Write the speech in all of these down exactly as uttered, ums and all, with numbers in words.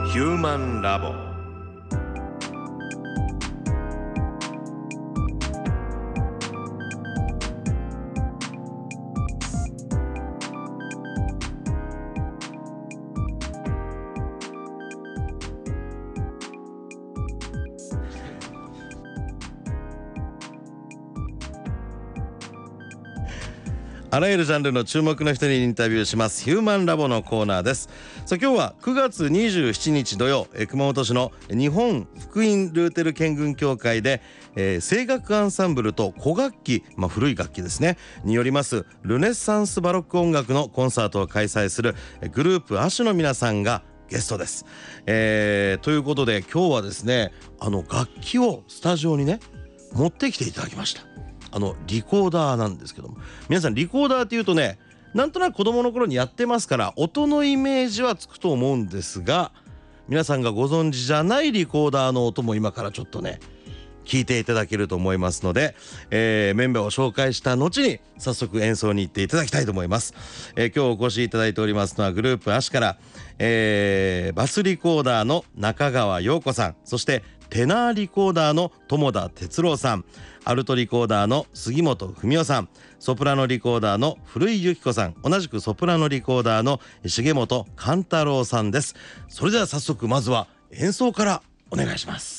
ヒューマンラボ。あらゆるジャンルの注目の人にインタビューしますヒューマンラボのコーナーです。さあ今日はくがつにじゅうしちにち土曜、え熊本市の日本福音ルーテル県軍協会で、えー、声楽アンサンブルと古楽器、まあ、古い楽器ですねによりますルネッサンスバロック音楽のコンサートを開催するグループアシュの皆さんがゲストです、えー、ということで今日はですね、あの楽器をスタジオにね持ってきていただきました。あのリコーダーなんですけども、皆さんリコーダーっていうとね、なんとなく子供の頃にやってますから音のイメージはつくと思うんですが、皆さんがご存知じゃないリコーダーの音も今からちょっとね聞いていただけると思いますので、えー、メンバーを紹介した後に早速演奏に行っていただきたいと思います、えー、今日お越しいただいておりますのはグループアシから、えー、バスリコーダーの中川陽子さん、そしてテナーリコーダーの友田哲郎さん、アルトリコーダーの杉本文夫さん、ソプラノリコーダーの古井由紀子さん、同じくソプラノリコーダーの重本勘太郎さんです。それでは早速まずは演奏からお願いします。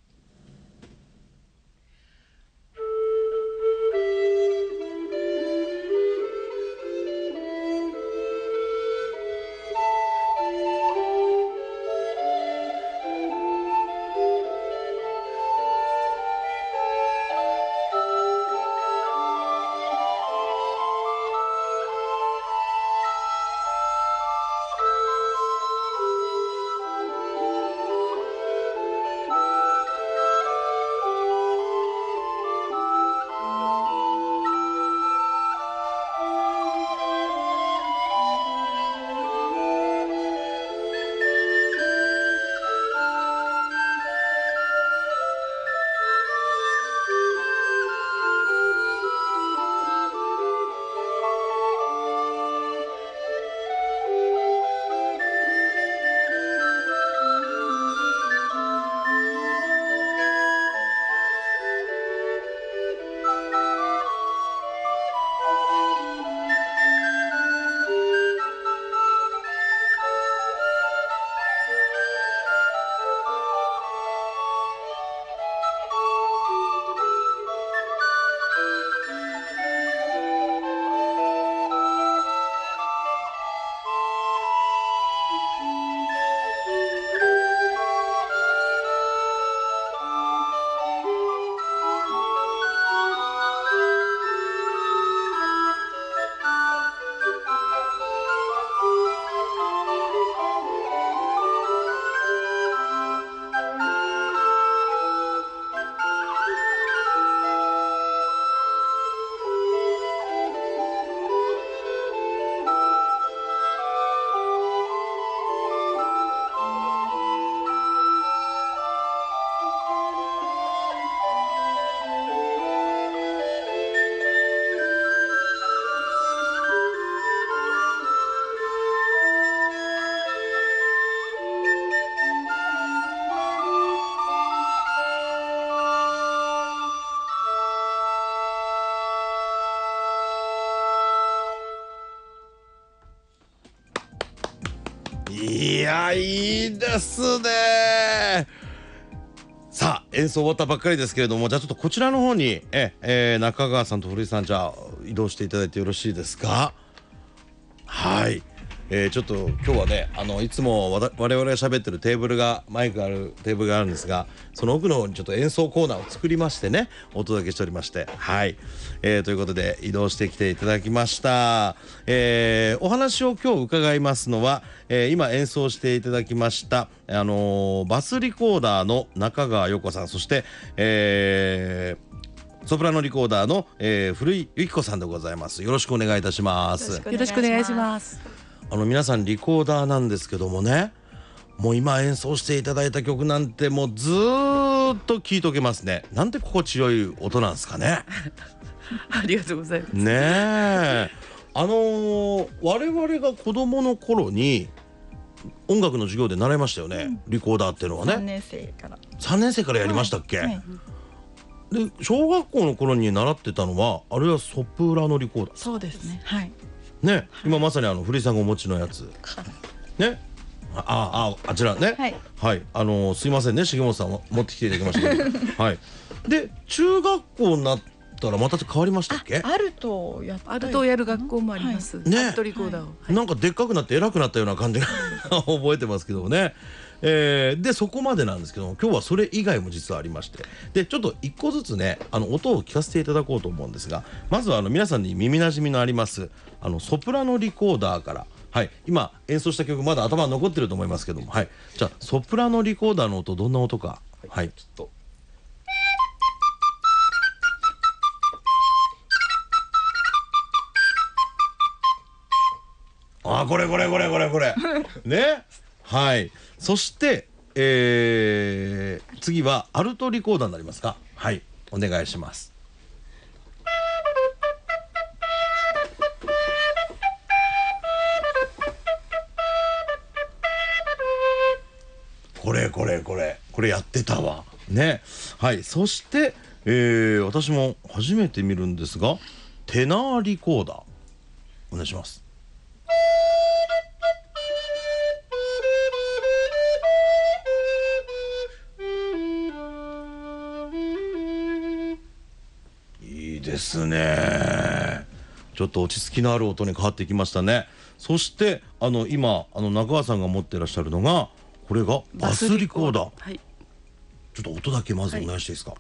いやいいですね。さあ演奏終わったばっかりですけれども、じゃあちょっとこちらの方にえ、えー、中川さんと古井さん、じゃあ移動していただいてよろしいですか。はい、えー、ちょっと今日はね、あのいつも我々が喋ってるテーブルがマイクがあるテーブルがあるんですが、その奥の方にちょっと演奏コーナーを作りましてね、お届けしておりまして、はい、えー、ということで移動してきていただきました。えー、お話を今日伺いますのは、えー、今演奏していただきました、あのー、バスリコーダーの中川陽子さん、そして、えー、ソプラノリコーダーの、えー、古井由紀子さんでございます。よろしくお願いいたします。 よろしくお願いします。 あの皆さんリコーダーなんですけどもね、もう今演奏していただいた曲なんてもうずーっと聴いとけますね。なんて心地よい音なんですかね。 ありがとうございます。 ねえ、あのー、我々が子供の頃に音楽の授業で習いましたよね、うん、リコーダーっていうのはね。 さんねん生からさんねん生からやりましたっけ、はいはい、で小学校の頃に習ってたのはあれはソプラノリコーダー。 そうですね、はいね、はい、今まさにあの古井さんがお持ちのやつね、ああああちらね、はい、はい、あのー、すいませんね重本さん持ってきていただきましたけどはい。で中学校になったらまた変わりましたっけ？ アルトをやアルトをやる学校もあります、はい、ね、アルトリコーダーを、はい、 なんかでっかくなって偉くなったような感じが覚えてますけどもね、えー、でそこまでなんですけども今日はそれ以外も実はありまして、でちょっと一個ずつねあの音を聞かせていただこうと思うんですが、まずはあの皆さんに耳なじみのありますあのソプラノリコーダーから、はい、今演奏した曲まだ頭に残ってると思いますけども、はい、じゃあソプラノリコーダーの音どんな音か、はい、ちょっとあこれこれこれこれこれね、はい。そして、えー、次はアルトリコーダーになりますか。はい、お願いします。これこれこれこれやってたわね。はい。そして、えー、私も初めて見るんですがテナーリコーダーお願いします。いいですね。ちょっと落ち着きのある音に変わってきましたね。そしてあの今あの中川さんが持ってらっしゃるのがこれがバスリコーダー、はい、ちょっと音だけまずお願いしていいですか。はい、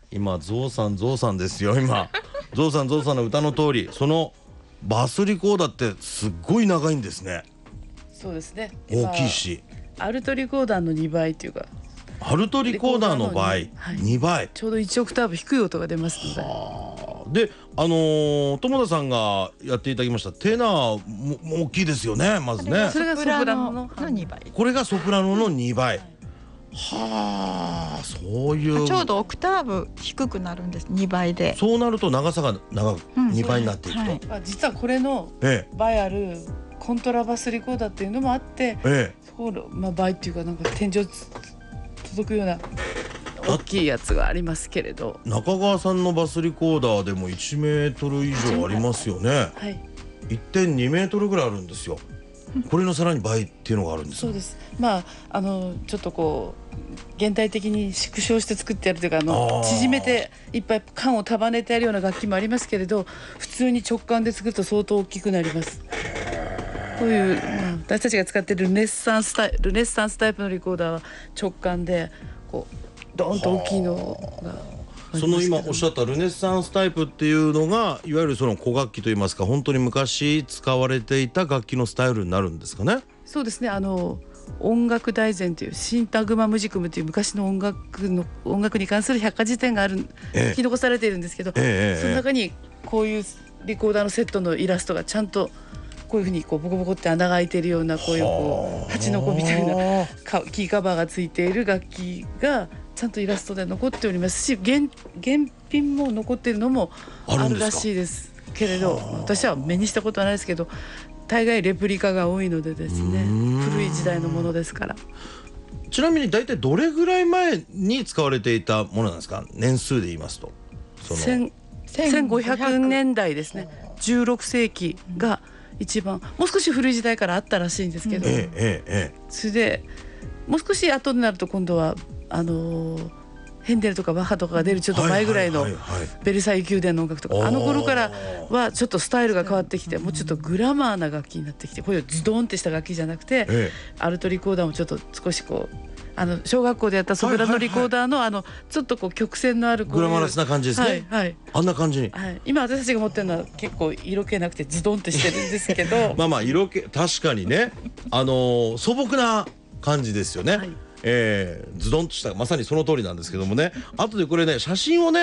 今ゾウさんゾウさんですよ。今ゾウさんゾウさんの歌の通りそのバスリコーダーってすっごい長いんですね。 そうですね、 大きいしアルトリコーダーのにばいっていうかアルトリコーダーの場合、はい、にばいちょうどいちオクターブ低い音が出ますので、であのー、友田さんがやっていただきましたテナーもも大きいですよね。まずねそれがソプラノのにばい、 これがソプラノのにばい、はあ、そういうちょうどオクターブ低くなるんです。にばいでそうなると長さが長く、うん、にばいになっていくと、 はい、実はこれの倍あるコントラバスリコーダーっていうのもあって、ええ、そこの、まあ、倍っていうかなんか天井届くような大きいやつがありますけれど、 中川さんのバスリコーダーでもいちメートル以上ありますよね、はい、いってんにメートルぐらいあるんですよ。これのさらに倍っていうのがあるんです。 そうです。まああのちょっとこう現代的に縮小して作ってやるというかあの縮めていっぱい管を束ねてやるような楽器もありますけれど、普通に直管で作ると相当大きくなります。こういう、まあ、私たちが使っているルネッサンスタイルネッサンスタイプのリコーダーは直管でこうドーンと大きいのが。 その今おっしゃったルネッサンスタイプっていうのがいわゆるその古楽器といいますか本当に昔使われていた楽器のスタイルになるんですかね。 そうですね、あの音楽大全というシンタグマムジクムという昔の音楽の音楽に関する百科事典がある、ええ、記録されているんですけど、ええ、その中にこういうリコーダーのセットのイラストがちゃんとこういうふうにこうボコボコって穴が開いているようなこういうこう蜂の子みたいなキーカバーがついている楽器がちゃんとイラストで残っておりますし 原, 原品も残っているのもあるらしいですけれど、私は目にしたことはないですけど大概レプリカが多いのでですね、古い時代のものですから。 ちなみに大体どれぐらい前に使われていたものなんですか、年数で言いますと。そのせんごひゃくねんだいですね。じゅうろくせいきが一番もう少し古い時代からあったらしいんですけど、うん、ええええ、それでもう少し後になると今度はあのー、ヘンデルとかバッハとかが出るちょっと前ぐらいのベルサイユ宮殿の音楽とか、あの頃からはちょっとスタイルが変わってきてもうちょっとグラマーな楽器になってきて、こういうズドンってした楽器じゃなくて、ええ、アルトリコーダーもちょっと少しこうあの小学校でやったソプラノリコーダーのあのちょっとこう曲線のあるこういうグラマラスな感じですね、はいはい、あんな感じに、 はい、今私たちが持ってるのは結構色気なくてズドンってしてるんですけどまあまあ色気確かにね、あのー、素朴な感じですよね、はい、えー、ズドンとしたまさにその通りなんですけどもね、後でこれね写真をね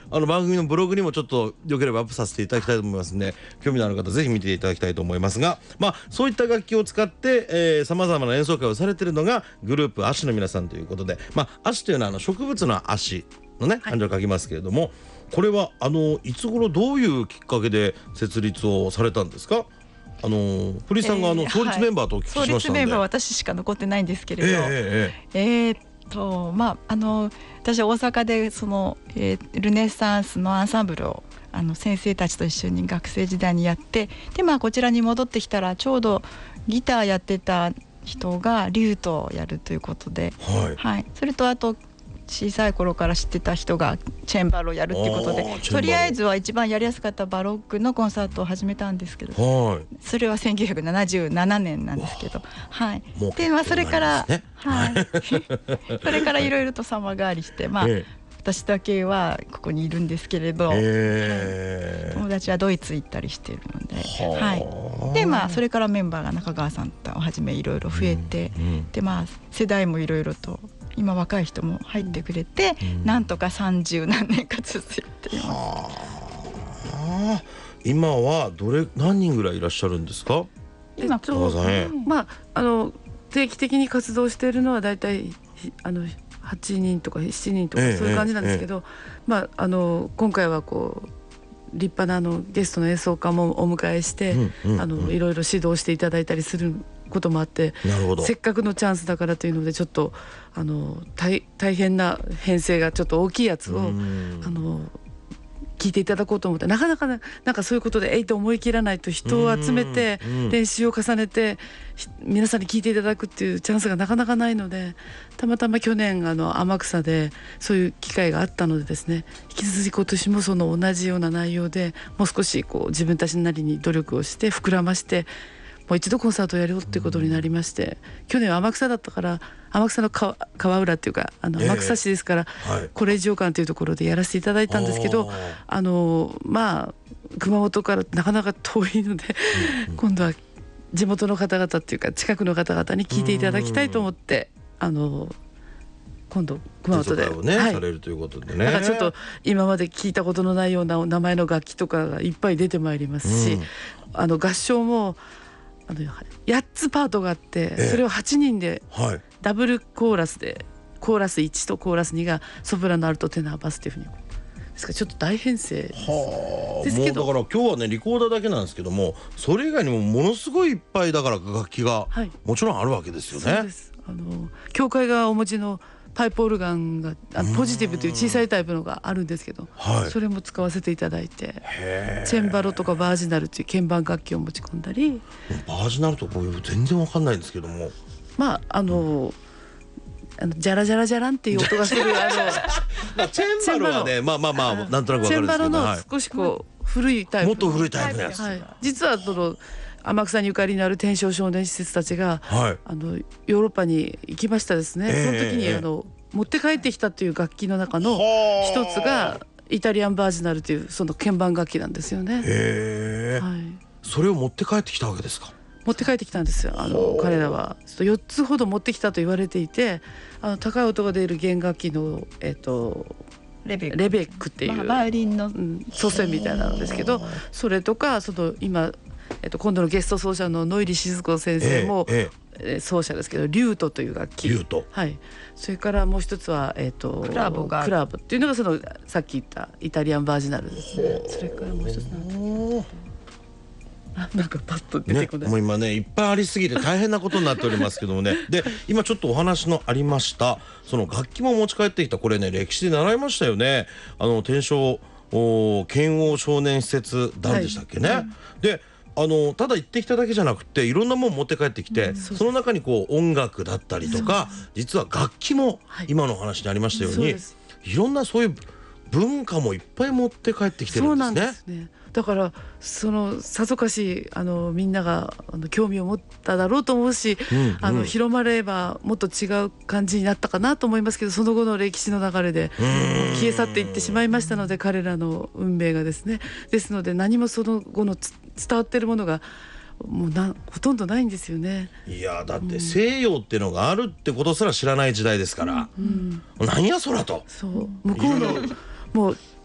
あの番組のブログにもちょっとよければアップさせていただきたいと思いますので、興味のある方ぜひ見ていただきたいと思いますが、まあそういった楽器を使ってさまざまな演奏会をされているのがグループアシの皆さんということで、まあアシというのはあの植物の足のね漢字を書きますけれども、はい、これはあのいつ頃どういうきっかけで設立をされたんですか？あの古井さんがあの創立メンバーとお聞きしましたので、 創立メンバーは私しか残ってないんですけれど、えー、えー、えー、とまああの私は大阪でその、えー、ルネッサンスのアンサンブルをあの先生たちと一緒に学生時代にやって、でまあこちらに戻ってきたらちょうどギターやってた人がリュートをやるということで、はいはい、それとあと小さい頃から知ってた人がチェンバロをやるっていうことで、とりあえずは一番やりやすかったバロックのコンサートを始めたんですけど、はい、それはせんきゅうひゃくななじゅうななねんなんですけど、はい、でまあそれから、ね、はいそれからいろいろと様変わりして、まあ、ええ、私だけはここにいるんですけれど、えーはい、友達はドイツ行ったりしているので、はい、でまあそれからメンバーが中川さんをはじめいろいろ増えて、うんうん、でまあ世代もいろいろと今若い人も入ってくれて、うん、なんとか三十何年か続いています。は今はどれ何人ぐらいいらっしゃるんですか？ 今と、まああの定期的に活動しているのはだいたいあのはちにんとかしちにんとかそういう感じなんですけど、えええ、まああの今回はこう立派なあのゲストの演奏家もお迎えして、うんうんうん、あのいろいろ指導していただいたりすることもあって、せっかくのチャンスだからというのでちょっとあの 大, 大変な編成がちょっと大きいやつをあの聞いていただこうと思って、なかなかね、なんかそういうことでえいと思い切らないと人を集めて練習を重ねて皆さんに聞いていただくっていうチャンスがなかなかないので、たまたま去年あの天草でそういう機会があったのでですね、引き続き今年もその同じような内容でもう少しこう自分たちなりに努力をして膨らましてもう一度コンサートをやろうっていうことになりまして、去年は天草だったから天草の川浦っていうかあの天草市ですから、えーはい、コレージオ館というところでやらせていただいたんですけど、あのまあ熊本からなかなか遠いので、うんうん、今度は地元の方々っていうか近くの方々に聞いていただきたいと思って、あの今度熊本で、 ねはい、されるということでね。 なんかちょっと今まで聞いたことのないような名前の楽器とかがいっぱい出てまいりますし、うん、あの合唱もあのやっつパートがあって、ええ、それをはちにんでダブルコーラスで、コーラスいちとコーラスにがソプラノアルトテナーバスっていうふうにですからちょっと大編成です。 はあ、ですけどもうだから今日はねリコーダーだけなんですけども、それ以外にもものすごいいっぱいだから楽器がもちろんあるわけですよね。 そうです。あの教会がお持ちのパイプオルガンがあのポジティブという小さいタイプのがあるんですけど、はい、それも使わせていただいて、チェンバロとかバージナルという鍵盤楽器を持ち込んだり。 バージナルと僕全然わかんないんですけども、 まああの、うん、あのジャラジャラジャランっていう音がするあのチェンバロはねまあまあまあなんとなくわかるんですけど、 チェンバロの少しこう、はい、古いタイプ、 もっと古いタイプのやつ、はい、 実はその天草にゆかりのある天正少年施設たちが、はい、あのヨーロッパに行きましたですね、えー、その時にあの、えー持って帰ってきたっていう楽器の中の一つがイタリアンバージナルというその鍵盤楽器なんですよね。 へー、はい、それを持って帰ってきたわけですか？ 持って帰ってきたんですよ。あの彼らはよっつほど持ってきたと言われていて、あの高い音が出る弦楽器の、えー、とレベック、レベックっていう、まあ、 バイオリンの、うん、 祖先みたいなのですけど、それとかその今、えー、と今度のゲスト奏者の野入静子先生も、えーえー奏者ですけどリュートという楽器、 リュート、 はい、それからもう一つは、えー、とクラブがクラブっていうのがそのさっき言ったイタリアンバージナルですね。それからもう一つなんあなんかパッと出てこない、 ね、もう今ねいっぱいありすぎて大変なことになっておりますけどもねで今ちょっとお話のありましたその楽器も持ち帰ってきた、これね歴史で習いましたよね。あの天正剣王少年施設団でしたっけね、はい、であのただ行ってきただけじゃなくていろんなもの持って帰ってきて、うん、そ, その中にこう音楽だったりとか実は楽器も今のお話にありましたように、はい、いろんなそういう文化もいっぱい持って帰ってきてるんですね。そうなんですね。 だからそのさぞかしあのみんながあの興味を持っただろうと思うし、うんうん、あの広まればもっと違う感じになったかなと思いますけど、その後の歴史の流れで消え去っていってしまいましたので、彼らの運命がですね。ですので何もその後の伝わってるものがもうなほとんどないんですよね。 いやだって西洋ってのがあるってことすら知らない時代ですから、うんうん、なんやそらと。 そう向こうのもう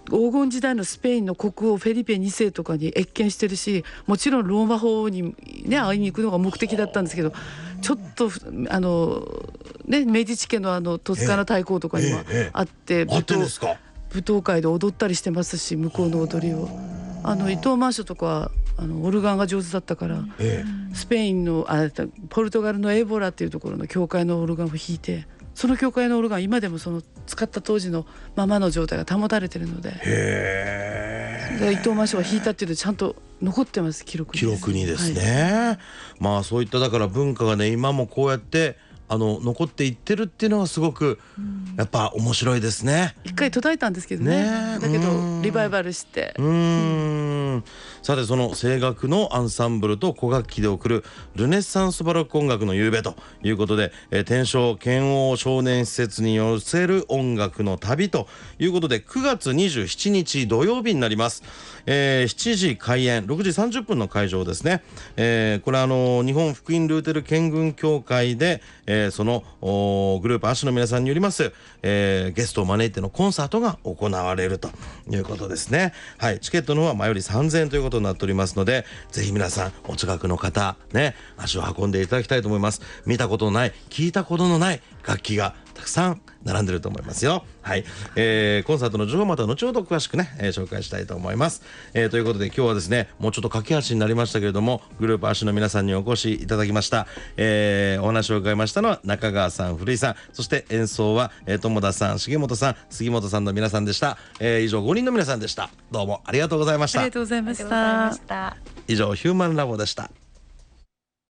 黄金時代のスペインの国王フェリペにせいとかに謁見してるし、もちろんローマ法に、ね、会いに行くのが目的だったんですけど、ちょっとあの、ね、メディチ家のあのトスカーナ大公とかにもあって、舞踏、舞踏会で踊ったりしてますし、向こうの踊りを。あの伊藤満書とかはあのオルガンが上手だったから、ええ、スペインのあポルトガルのエボラっていうところの教会のオルガンを弾いて、その教会のオルガン今でもその使った当時のままの状態が保たれてるので、へ伊藤満書が弾いたっていうのちゃんと残ってます、記録に。 記録にですね、はい、まあそういっただから文化がね今もこうやってあの残っていってるっていうのはすごくやっぱ面白いですね。 一回途絶えたんですけど ね, ねだけどリバイバルしてうーん、さてその声楽のアンサンブルと古楽器で送るルネッサンスバロック音楽の夕べということで、えー、天正剣王少年施設に寄せる音楽の旅ということでくがつにじゅうしちにち土曜日になります。えー、しちじ開演、ろくじさんじゅっぷんの会場ですね。えー、これはあの日本福音ルーテル憲軍協会で、えー、そのグループアッシュの皆さんによります、えー、ゲストを招いてのコンサートが行われるということですね。はい、チケットの方は前よりさんぜんえんということになっておりますので、ぜひ皆さんお近くの方ね足を運んでいただきたいと思います。見たことのない聞いたことのない楽器がたくさん並んでると思いますよ。はい、えー、コンサートの情報また後ほど詳しくね、えー、紹介したいと思います。えー、ということで今日はですねもうちょっと駆け足になりましたけれども、グループアッシュの皆さんにお越しいただきました。えー、お話を伺いましたのは中川さん、古井さん、そして演奏は、えー、友田さん、重本さん、杉本さんの皆さんでした。えー、以上ごにんの皆さんでした。どうもありがとうございました。 ありがとうございました。 以上ヒューマンラボでした。